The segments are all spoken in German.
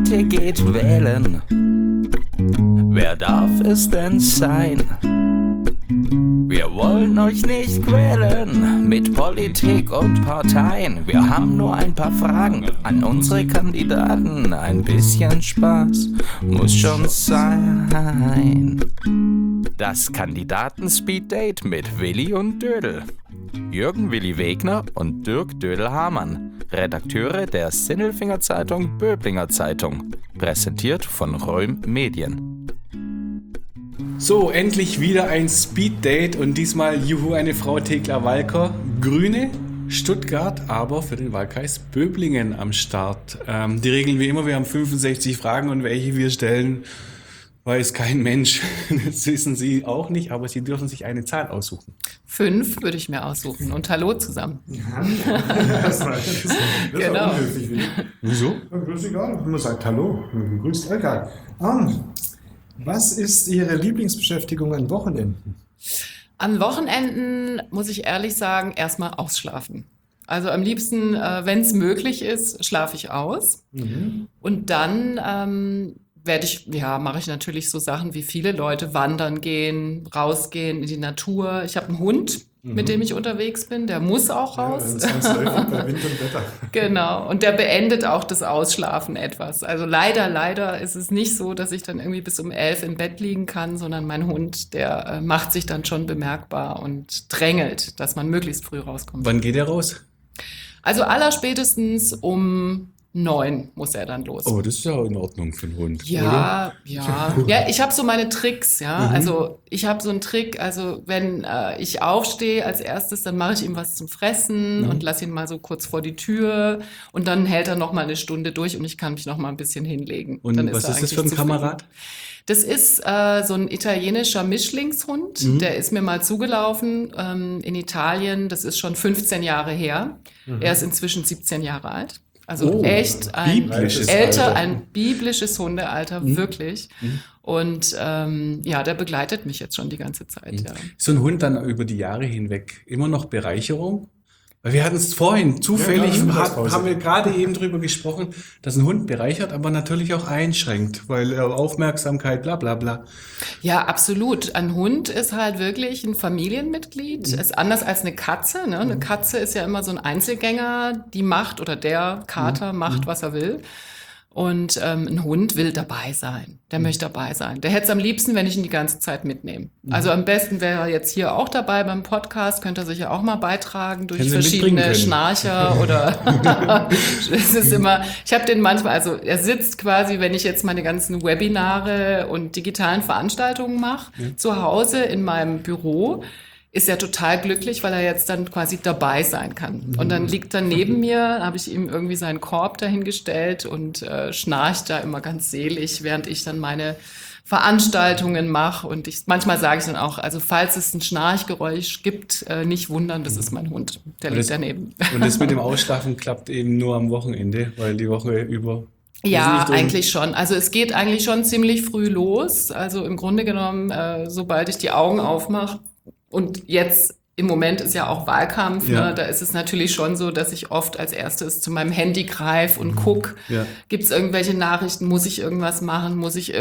heute geht wählen. Wer darf es denn sein? Wir wollen euch nicht quälen mit Politik und Parteien. Wir haben nur ein paar Fragen an unsere Kandidaten. Ein bisschen Spaß muss schon sein. Das Kandidaten-Speed-Date mit Willi und Dödel. Jürgen Willi Wegner und Dirk Dödel-Hamann, Redakteure der Sinnelfinger Zeitung Böblinger Zeitung. Präsentiert von Röhm Medien. So, endlich wieder ein Speed-Date und diesmal, juhu, eine Frau Thekla-Walker, Grüne, Stuttgart, aber für den Wahlkreis Böblingen am Start. Die Regeln wie immer, wir haben 65 Fragen und welche wir stellen, weiß kein Mensch. Das wissen Sie auch nicht, aber Sie dürfen sich eine Zahl aussuchen. 5 würde ich mir aussuchen und hallo zusammen. Das war Genau. unhöflich. Wieso? Das ist egal, man sagt hallo, grüßt egal. Was ist Ihre Lieblingsbeschäftigung an Wochenenden? An Wochenenden muss ich ehrlich sagen, erstmal ausschlafen. Also am liebsten, wenn es möglich ist, schlafe ich aus. Und dann mache ich natürlich so Sachen wie viele Leute, wandern gehen, rausgehen in die Natur. Ich habe einen Hund, mit dem ich unterwegs bin, der muss auch raus. Ja, bei Wind und Wetter. Genau, und der beendet auch das Ausschlafen etwas. Also leider ist es nicht so, dass ich dann irgendwie bis um 11 im Bett liegen kann, sondern mein Hund, der macht sich dann schon bemerkbar und drängelt, dass man möglichst früh rauskommt. Wann geht er raus? Also allerspätestens um 9 muss er dann los. Oh, das ist ja in Ordnung für einen Hund, oder? Ja. Ja, ich habe so meine Tricks, ja. Also ich habe so einen Trick, also wenn ich aufstehe als erstes, dann mache ich ihm was zum Fressen und lasse ihn mal so kurz vor die Tür und dann hält er noch mal eine Stunde durch und ich kann mich noch mal ein bisschen hinlegen. Und dann was er ist das für ein eigentlich zufrieden. Kamerad? Das ist so ein italienischer Mischlingshund, der ist mir mal zugelaufen in Italien, das ist schon 15 Jahre her. Er ist inzwischen 17 Jahre alt. Also echt ein biblisches Hundealter, wirklich. Und der begleitet mich jetzt schon die ganze Zeit. Ja. Ist so ein Hund dann über die Jahre hinweg immer noch Bereicherung? Weil wir hatten es vorhin, zufällig haben wir gerade eben drüber gesprochen, dass ein Hund bereichert, aber natürlich auch einschränkt, weil Aufmerksamkeit, bla bla bla. Ja, absolut. Ein Hund ist halt wirklich ein Familienmitglied. Ist anders als eine Katze. Ne? Eine Katze ist ja immer so ein Einzelgänger, die macht oder der Kater macht, was er will. Und ein Hund will dabei sein. Der möchte dabei sein. Der hätte es am liebsten, wenn ich ihn die ganze Zeit mitnehme. Also am besten wäre er jetzt hier auch dabei beim Podcast. Könnte er sich ja auch mal beitragen durch verschiedene Schnarcher oder es ist immer, ich habe den manchmal, also er sitzt quasi, wenn ich jetzt meine ganzen Webinare und digitalen Veranstaltungen mache, zu Hause in meinem Büro, ist er total glücklich, weil er jetzt dann quasi dabei sein kann. Und dann liegt er neben mir, habe ich ihm irgendwie seinen Korb dahingestellt und schnarcht da immer ganz selig, während ich dann meine Veranstaltungen mache. Und manchmal sage ich dann auch, also falls es ein Schnarchgeräusch gibt, nicht wundern, das ist mein Hund, der liegt daneben. Und das mit dem Ausschlafen klappt eben nur am Wochenende, weil die Woche über... Ja, eigentlich schon. Also es geht eigentlich schon ziemlich früh los. Also im Grunde genommen, sobald ich die Augen aufmache, und jetzt im Moment ist ja auch Wahlkampf, ne? Da ist es natürlich schon so, dass ich oft als erstes zu meinem Handy greife und gucke, gibt es irgendwelche Nachrichten, muss ich irgendwas machen, muss ich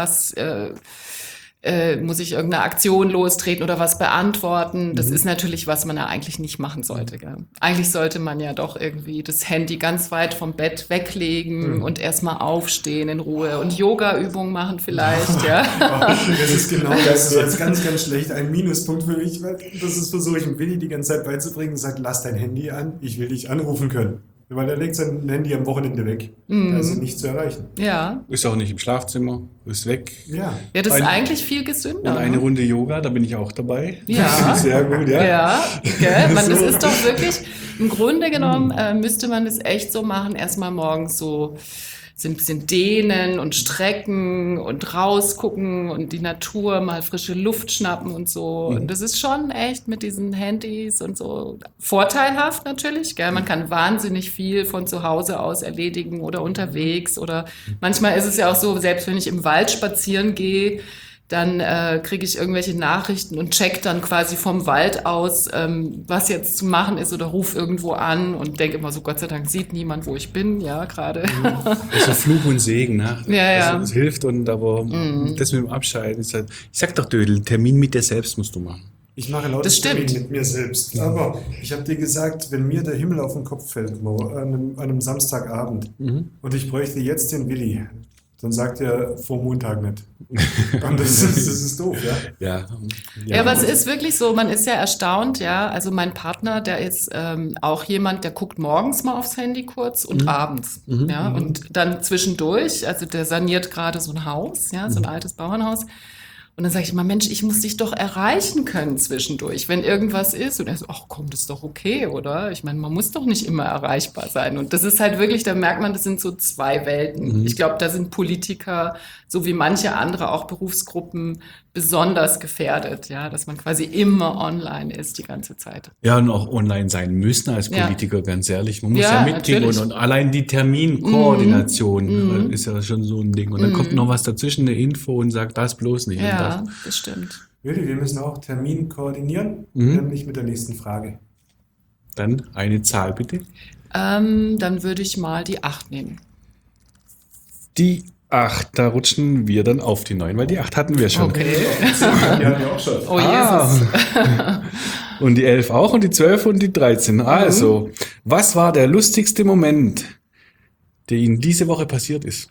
irgendeine Aktion lostreten oder was beantworten. Das ist natürlich, was man ja eigentlich nicht machen sollte. Gell? Eigentlich sollte man ja doch irgendwie das Handy ganz weit vom Bett weglegen und erstmal aufstehen in Ruhe und Yoga-Übungen machen vielleicht. Ja. Das ist genau das. Das ist ganz, ganz schlecht. Ein Minuspunkt für mich. Das versuche ich dem Willi die ganze Zeit beizubringen und sagt, lass dein Handy an, ich will dich anrufen können. Weil er legt sein Handy am Wochenende weg. Also nicht zu erreichen. Ja. Ist auch nicht im Schlafzimmer, ist weg. Ja, das ist eigentlich viel gesünder. Und eine Runde Yoga, da bin ich auch dabei. Ja. Sehr gut, ja. Ja, gell? Das ist doch wirklich, im Grunde genommen müsste man das echt so machen, erstmal morgens so ein bisschen dehnen und strecken und rausgucken und die Natur mal frische Luft schnappen und so. Und das ist schon echt mit diesen Handys und so vorteilhaft natürlich, gell? Man kann wahnsinnig viel von zu Hause aus erledigen oder unterwegs oder manchmal ist es ja auch so, selbst wenn ich im Wald spazieren gehe, Dann kriege ich irgendwelche Nachrichten und check dann quasi vom Wald aus, was jetzt zu machen ist oder ruf irgendwo an und denke immer so, Gott sei Dank sieht niemand, wo ich bin, ja, gerade. Also Fluch und Segen, ne? Ja. Das hilft aber das mit dem Abschalten ist halt, ich sag doch, Dödel, Termin mit dir selbst musst du machen. Ich mache laut Termin mit mir selbst. Aber ich habe dir gesagt, wenn mir der Himmel auf den Kopf fällt, an einem Samstagabend, und ich bräuchte jetzt den Willi, dann sagt er vor Montag nicht. Und das ist doof, ja? Ja, aber es ist wirklich so, man ist ja erstaunt, ja. Also mein Partner, der ist auch jemand, der guckt morgens mal aufs Handy kurz und abends, ja. Und dann zwischendurch, also der saniert gerade so ein Haus, ja, so ein altes Bauernhaus. Und dann sage ich immer, Mensch, ich muss dich doch erreichen können zwischendurch, wenn irgendwas ist. Und er so, ach komm, das ist doch okay, oder? Ich meine, man muss doch nicht immer erreichbar sein. Und das ist halt wirklich, da merkt man, das sind so zwei Welten. Ich glaube, da sind Politiker, so wie manche andere auch Berufsgruppen, besonders gefährdet, ja, dass man quasi immer online ist die ganze Zeit. Ja, und auch online sein müssen als Politiker, ganz ehrlich. Man muss ja mitkriegen und allein die Terminkoordination ist ja schon so ein Ding. Und dann kommt noch was dazwischen, eine Info und sagt das bloß nicht. Ja, das stimmt. Willi, wir müssen auch Termin koordinieren, nämlich mit der nächsten Frage. Dann eine Zahl bitte. Dann würde ich mal die 8 nehmen. Die 8, da rutschen wir dann auf die 9, weil die 8 hatten wir schon. Okay. Die hatten wir auch schon. Oh Jesus. Und die 11 auch und die 12 und die 13. Also, was war der lustigste Moment, der Ihnen diese Woche passiert ist?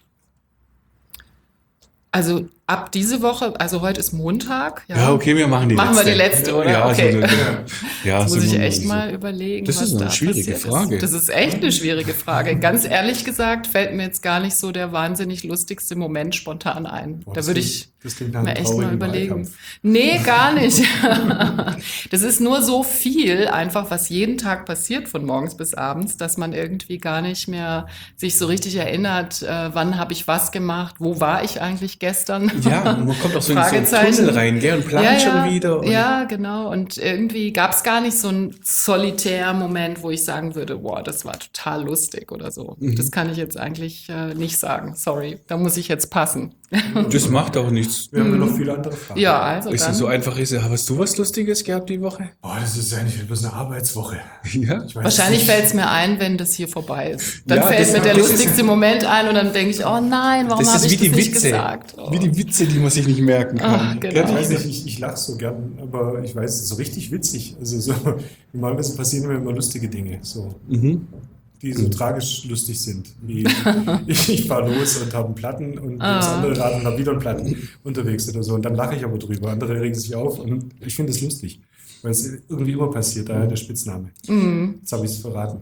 Also ab diese Woche, also heute ist Montag. Ja, okay, wir machen die letzte. Machen wir die letzte, oder? Ja, okay. Das muss ich echt mal überlegen. Das ist eine schwierige Frage. Das ist echt eine schwierige Frage. Ganz ehrlich gesagt fällt mir jetzt gar nicht so der wahnsinnig lustigste Moment spontan ein. Boah, da würde ich mir echt mal überlegen. Wahlkampf. Nee, gar nicht. Das ist nur so viel einfach, was jeden Tag passiert von morgens bis abends, dass man irgendwie gar nicht mehr sich so richtig erinnert, wann habe ich was gemacht, wo war ich eigentlich gestern. Ja, man kommt auch so in so einen Tunnel rein, gell, und plant schon wieder. Und ja, genau. Und irgendwie gab es gar nicht so einen solitären Moment, wo ich sagen würde, boah, das war total lustig oder so. Das kann ich jetzt eigentlich nicht sagen. Sorry, da muss ich jetzt passen. Das macht auch nichts. Wir haben ja noch viele andere Fragen. Ja, also Ist dann. es so einfach? Hast du was Lustiges gehabt die Woche? Boah, das ist eigentlich bloß eine Arbeitswoche. Ja. Ich weiß Wahrscheinlich nicht. fällt es mir ein, wenn das hier vorbei ist. Dann Ja, fällt das- mir der das ist- lustigste Moment ein und dann denke ich, oh nein, warum Das habe ist ich wie das die nicht Witze. gesagt? Oh. Wie die Witze, die man sich nicht merken kann. Genau. Kennt Ich ihr weiß das? nicht, ich lache so gern, aber ich weiß, es ist so richtig witzig. Also so, normalerweise passieren mir immer lustige Dinge, so, die so tragisch lustig sind. Wie ich fahre los und habe einen Platten und das andere Rad und habe wieder einen Platten unterwegs oder so. Und dann lache ich aber drüber. Andere regen sich auf und ich finde es lustig, weil es irgendwie immer passiert, daher der Spitzname. Jetzt habe ich es verraten.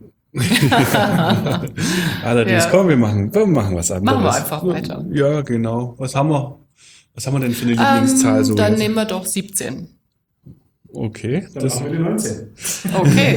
Allerdings, Ja. komm, wir machen was anderes. Machen wir einfach weiter. Ja, genau. Was haben wir denn für eine Lieblingszahl? So Dann jetzt? nehmen wir doch 17. Okay. Dann machen wir die 19. Okay.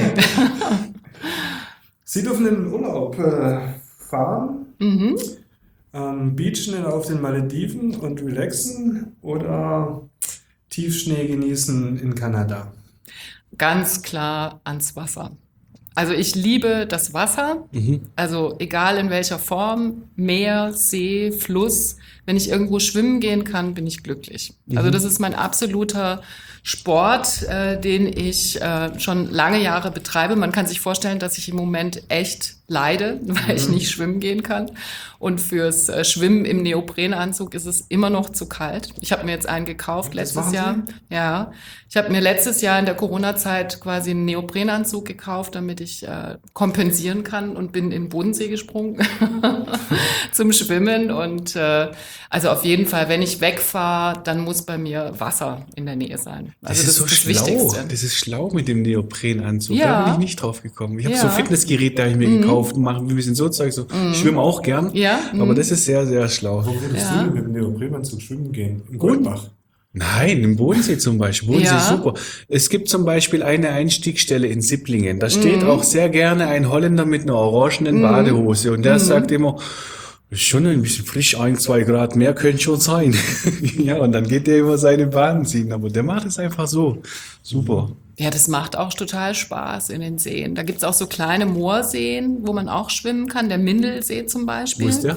Sie dürfen in den Urlaub fahren, beachen auf den Malediven und relaxen oder Tiefschnee genießen in Kanada. Ganz klar ans Wasser. Also ich liebe das Wasser, also egal in welcher Form, Meer, See, Fluss. Wenn ich irgendwo schwimmen gehen kann, bin ich glücklich. Also das ist mein absoluter Sport, den ich schon lange Jahre betreibe. Man kann sich vorstellen, dass ich im Moment echt leide, weil ich nicht schwimmen gehen kann. Und fürs Schwimmen im Neoprenanzug ist es immer noch zu kalt. Ich habe mir jetzt einen gekauft letztes machen Jahr. Ja, ich habe mir letztes Jahr in der Corona-Zeit quasi einen Neoprenanzug gekauft, damit ich kompensieren kann und bin in den Bodensee gesprungen zum Schwimmen. Und also auf jeden Fall, wenn ich wegfahre, dann muss bei mir Wasser in der Nähe sein. Also Das ist so das schlau. Wichtigste. Das ist schlau mit dem Neoprenanzug. Ja. Da bin ich nicht drauf gekommen. Ich habe Ja. so Fitnessgerät, da habe ich mir gekauft und mache ein bisschen so Zeug. So. Ich schwimme auch gern, Ja, aber das ist sehr, sehr schlau. Wo würdest Ja. du denn mit dem Neoprenanzug schwimmen gehen? Im Goldbach? Nein, im Bodensee zum Beispiel. Bodensee Ja. ist super. Es gibt zum Beispiel eine Einstiegsstelle in Sipplingen. Da steht auch sehr gerne ein Holländer mit einer orangenen Badehose und der sagt immer, ist schon ein bisschen frisch, 1-2 Grad mehr könnte schon sein. Ja, und dann geht der über seine Bahn ziehen. Aber der macht es einfach so. Super. Ja, das macht auch total Spaß in den Seen. Da gibt's auch so kleine Moorseen, wo man auch schwimmen kann. Der Mindelsee zum Beispiel. Wo ist der?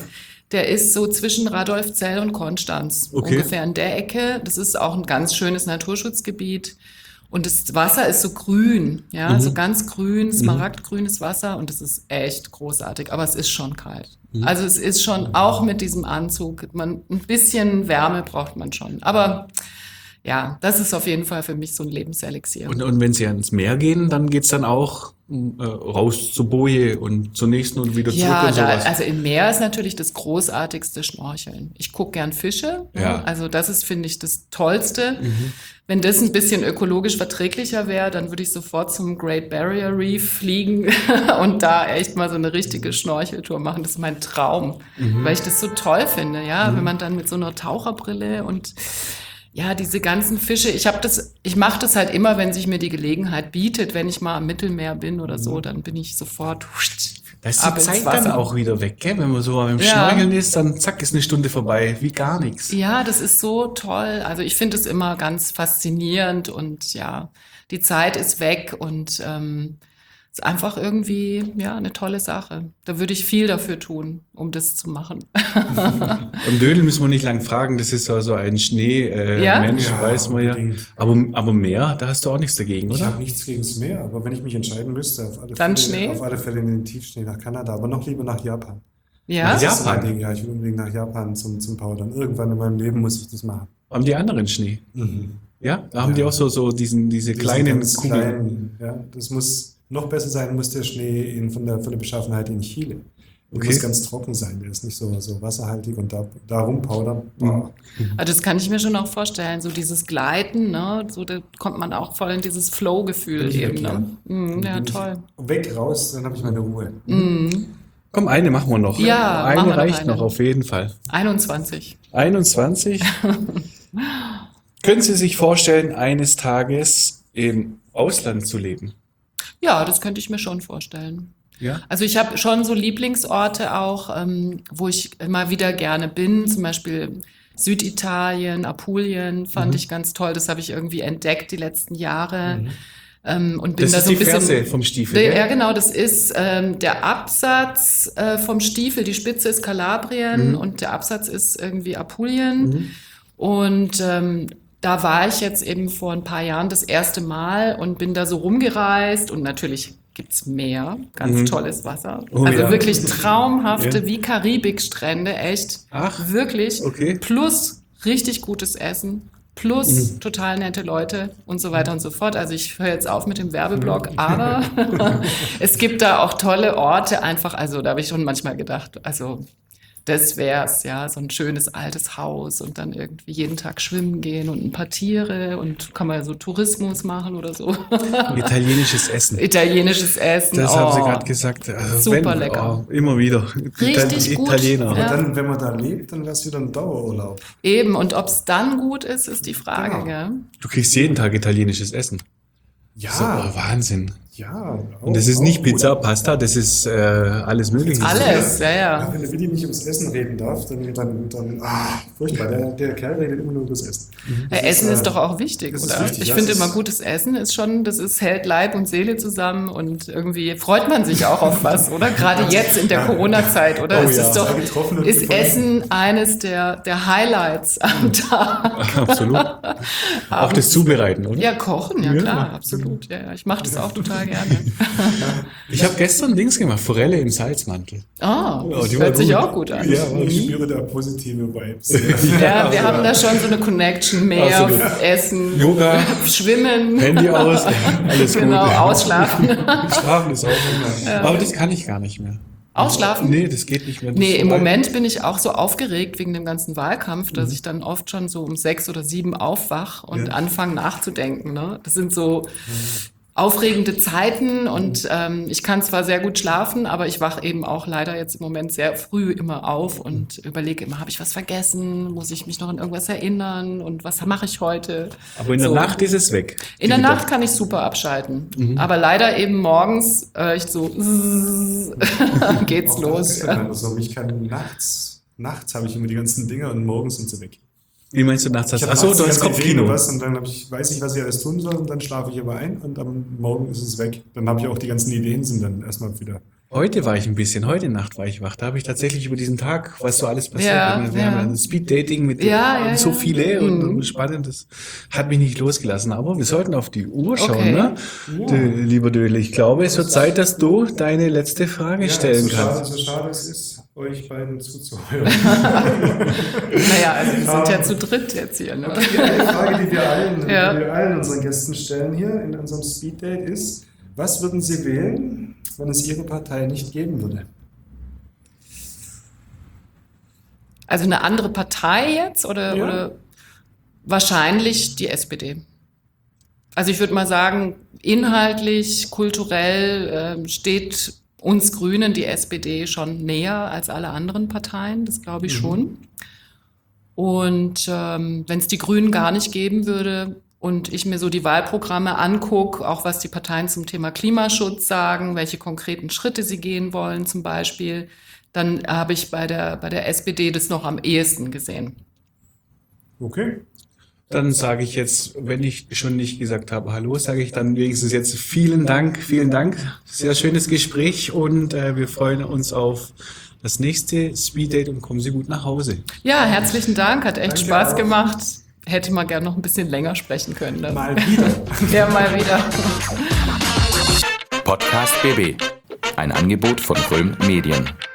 Der ist so zwischen Radolfzell und Konstanz, ungefähr in der Ecke. Das ist auch ein ganz schönes Naturschutzgebiet. Und das Wasser ist so grün, ja, so ganz grün, smaragdgrünes Wasser. Und es ist echt großartig, aber es ist schon kalt. Also es ist schon, auch mit diesem Anzug, ein bisschen Wärme braucht man schon. Aber ja, das ist auf jeden Fall für mich so ein Lebenselixier. Und wenn Sie ans Meer gehen, dann geht's dann auch raus zur Boje und zur nächsten und wieder zurück und sowas. Also im Meer ist natürlich das großartigste Schnorcheln. Ich gucke gern Fische, Ja. Also das ist, finde ich, das Tollste. Wenn das ein bisschen ökologisch verträglicher wäre, dann würde ich sofort zum Great Barrier Reef fliegen und da echt mal so eine richtige Schnorcheltour machen. Das ist mein Traum, weil ich das so toll finde, ja, wenn man dann mit so einer Taucherbrille und ja, diese ganzen Fische, ich mache das halt immer, wenn sich mir die Gelegenheit bietet, wenn ich mal am Mittelmeer bin oder so, dann bin ich sofort Da ist ab die ins Zeit Wasser. dann auch wieder weg, gell? Wenn man so beim Schnorcheln ist, dann zack, ist eine Stunde vorbei, wie gar nichts. Ja, das ist so toll. Also ich finde es immer ganz faszinierend und ja, die Zeit ist weg und ist einfach irgendwie ja eine tolle Sache. Da würde ich viel dafür tun, um das zu machen. Am Dödel müssen wir nicht lang fragen, das ist also ein Schneemensch, Ja? weiß man ja. unbedingt. Aber Meer, da hast du auch nichts dagegen, Ich oder? habe nichts gegen das Meer, aber wenn ich mich entscheiden müsste, Dann Schnee? auf alle Fälle in den Tiefschnee nach Kanada, aber noch lieber nach Japan. Ja? Ja. Das ist mein Japan? Ding, ja, ich will unbedingt nach Japan zum Powdern. Irgendwann in meinem Leben muss ich das machen. Haben die anderen Schnee? Ja? Da haben die auch so diese kleinen ganz Kugeln. kleinen, ja, das muss noch besser sein, muss der Schnee von der Beschaffenheit in Chile. Der Okay. muss ganz trocken sein, der ist nicht so wasserhaltig und da rumpowdern. boah. Also das kann ich mir schon auch vorstellen, so dieses Gleiten, ne? So da kommt man auch voll in dieses Flow-Gefühl Bin ich eben. weg, ja. Ne? Ja, Bin ich toll. Weg, raus, dann habe ich meine Ruhe. Komm, eine machen wir noch. Ja, machen eine wir noch reicht eine. noch, auf jeden Fall. 21. 21. Können Sie sich vorstellen, eines Tages im Ausland zu leben? Ja, das könnte ich mir schon vorstellen. Ja? Also ich habe schon so Lieblingsorte auch, wo ich immer wieder gerne bin, zum Beispiel Süditalien, Apulien fand ich ganz toll. Das habe ich irgendwie entdeckt die letzten Jahre. Und bin Das da ist so ein die bisschen. Ferse vom Stiefel, Ja, gell? genau, das ist der Absatz vom Stiefel. Die Spitze ist Kalabrien und der Absatz ist irgendwie Apulien. Und da war ich jetzt eben vor ein paar Jahren das erste Mal und bin da so rumgereist und natürlich gibt's Meer, ganz tolles Wasser. Oh, also ja. wirklich traumhafte, Ja. wie Karibikstrände, echt. Ach, Wirklich. okay. Plus richtig gutes Essen. Plus total nette Leute und so weiter und so fort. Also ich höre jetzt auf mit dem Werbeblock, aber es gibt da auch tolle Orte einfach. Also da habe ich schon manchmal gedacht, also das wär's, ja, so ein schönes altes Haus und dann irgendwie jeden Tag schwimmen gehen und ein paar Tiere und kann man so Tourismus machen oder so. Italienisches Essen. Italienisches Essen. Das haben Sie gerade gesagt. Also Super lecker. Immer wieder. Richtig gut. Italiener. Ja. Dann, wenn man da lebt, dann wäre es wieder ein Dauerurlaub. Eben, und ob es dann gut ist, ist die Frage, Genau. gell? Du kriegst jeden Tag italienisches Essen. Ja, So, Wahnsinn. ja. Und das ist nicht Pizza, Pasta, das ist alles Mögliche. Alles, ja, Ja, ja. wenn der Willi nicht ums Essen reden darf, dann furchtbar. Der Kerl redet immer nur über das Essen. Essen ist doch auch wichtig, das ist oder? wichtig, Ich ja, finde das immer, ist- gutes Essen ist schon, hält Leib und Seele zusammen und irgendwie freut man sich auch auf was, oder? Gerade jetzt in der Corona-Zeit, oder? Oh Es ja. ist doch, Getroffen und ist gefunden. Essen eines der Highlights am Tag. Absolut. Auch das Zubereiten, oder? Ja, kochen, ja Ja. klar, absolut. Ja, ja, ich mache das auch total gerne. Ich habe gestern Dings gemacht, Forelle im Salzmantel. Ah, Ja, das die war hört sich gut. auch gut an. Ja, Ich spüre da positive Vibes. Ja, wir haben da schon so eine Connection, Meer, Absolut. Essen, Yoga, Schwimmen. Handy aus, alles Genau, gut. ausschlafen. Schlafen ist auch immer. Aber das kann ich gar nicht mehr. Ausschlafen? Nee, das geht nicht mehr. Das Nee, ist im so Moment bin ich auch so aufgeregt wegen dem ganzen Wahlkampf, dass ich dann oft schon so um 6 oder 7 aufwach und anfange nachzudenken. Ne? Das sind so aufregende Zeiten und ich kann zwar sehr gut schlafen, aber ich wache eben auch leider jetzt im Moment sehr früh immer auf und überlege immer, habe ich was vergessen? Muss ich mich noch an irgendwas erinnern? Und was mache ich heute? Aber in der So. Nacht ist es weg. In der Nacht kann ich super abschalten. Aber leider eben morgens ich so geht's Auch los. das ist ja so. Ich kann nachts habe ich immer die ganzen Dinge und morgens sind sie weg. Wie meinst du nachts? Ich habe Achso, nachts du die hast ganze Idee, Kopfkino. was, und dann weiß ich, was ich alles tun soll und dann schlafe ich aber ein und am Morgen ist es weg. Dann habe ich auch die ganzen Ideen, sind dann erstmal wieder Heute Nacht war ich wach. Da habe ich tatsächlich über diesen Tag, was so alles passiert. Wir haben ein Speed-Dating mit so viele und spannend. Das hat mich nicht losgelassen. Aber wir sollten auf die Uhr schauen, ne? Ja. Lieber Dödel, ich glaube, es wird Zeit, dass du deine letzte Frage stellen kannst. So schade es ist, euch beiden zuzuhören. Naja, also wir sind ja zu dritt jetzt hier. Ne? Okay, eine Frage, die wir allen unseren Gästen stellen hier in unserem Speed-Date ist, was würden Sie wählen, wenn es Ihre Partei nicht geben würde? Also eine andere Partei jetzt oder wahrscheinlich die SPD. Also ich würde mal sagen, inhaltlich, kulturell steht uns Grünen die SPD schon näher als alle anderen Parteien, das glaube ich schon. Und wenn es die Grünen gar nicht geben würde, und ich mir so die Wahlprogramme angucke, auch was die Parteien zum Thema Klimaschutz sagen, welche konkreten Schritte sie gehen wollen zum Beispiel, dann habe ich bei der SPD das noch am ehesten gesehen. Okay. Dann sage ich jetzt, wenn ich schon nicht gesagt habe, hallo, sage ich dann wenigstens jetzt vielen Dank. Sehr schönes Gespräch und wir freuen uns auf das nächste Speeddate und kommen Sie gut nach Hause. Ja, herzlichen Dank, hat echt Danke Spaß auch. gemacht. Hätte mal gern noch ein bisschen länger sprechen können. Dann. Mal wieder. Ja, mal wieder. Podcast BB. Ein Angebot von Röhm Medien.